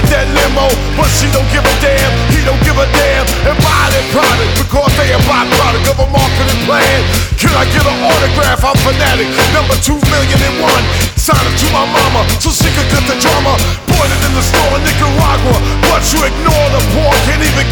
at that limo, but she don't give a damn. He don't give a damn. And buy their product because they a byproduct of a marketing plan. Can I get an autograph? I'm fanatic. Number 2,000,001. Sign it to my mama so she could cut the drama. Bought it in the store in Nicaragua, but you ignore the poor. Can't even